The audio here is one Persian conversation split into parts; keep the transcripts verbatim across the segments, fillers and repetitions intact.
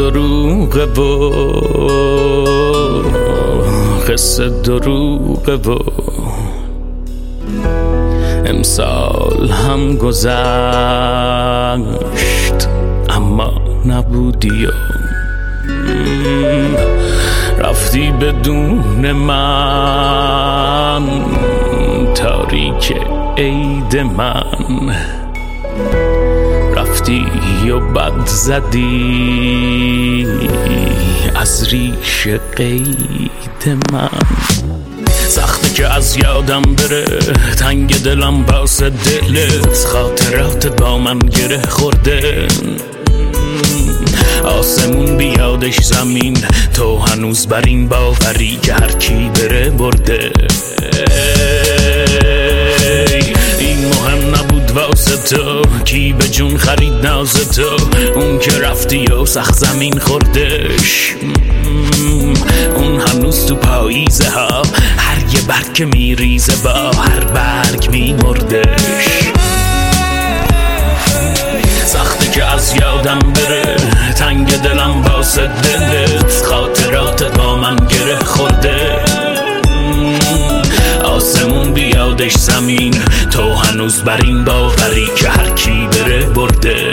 دروغه و قصه دروغه و امسال هم گذشت اما نبودی و رفتی بدون من تاریک عید من رفتی و بد زدی از ریش قید من سخته که از یادم بره تنگ دلم باس دلت خاطراتت با من گره خورده آسمون بیادش زمین تو هنوز بر این باوری که هر کی بره برده این مهم نبود واسه تو کی به جون خرید ناز تو اون که رفتی و سخت زمین خوردش اون هنوز تو پاییزه ها هر یه برگ که میریزه با هر برگ میمردش سخته که از یادم بره تنگ دلم واسه دلت خاطراتت با من گره خورده آسمون بیادش زمین تو هنوز بر این باوری که هر کی بره برده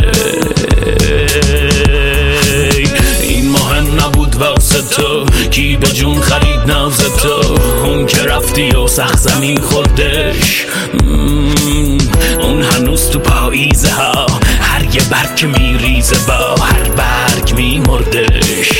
این مهم نبود واسه تو کی به جون خرید ناز تو اون که رفتی و سخت زمین خوردش اون هنوز تو پاییزه ها هر یه برگ که میریزه با هر برگ میمردش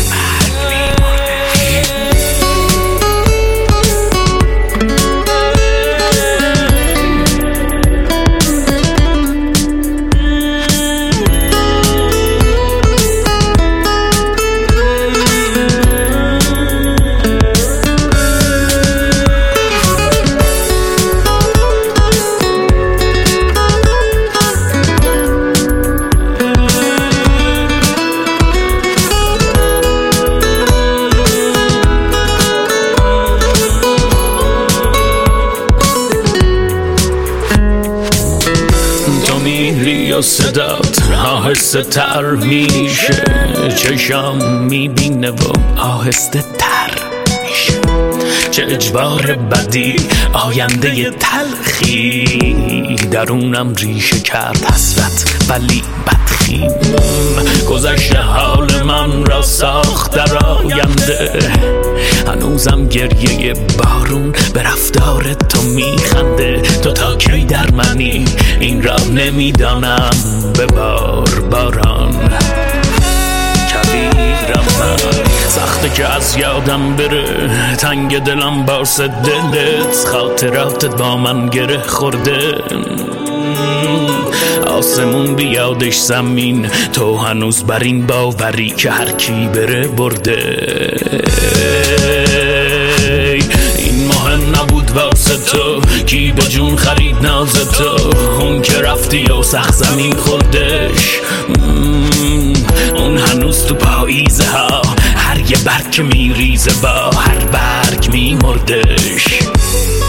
میری و صدات آهسته تر میشه چشم میبینه و آهسته تر میشه چه اجبار بدی آینده تلخی درونم ریشه کرد حسرت ولی بدخیم گذشته حال من را ساخت در آینده هنوزم گریه بارون به رفتار تو میخنده تو تا کی در منی این را نمیدانم به بار باران کبیرم من سخته که از یادم بره تنگ دلم باس دلت خاطراتت با من گره خورده آسمون بیادش زمین تو هنوز بر این باوری که هر کی بره برده این مهم نبود واسه تو کی به جون خرید ناز تو اون که رفتی و سخت زمین خوردش اون هنوز تو پاییزه ها هر یه برگ که میریزه با هر برگ میمردش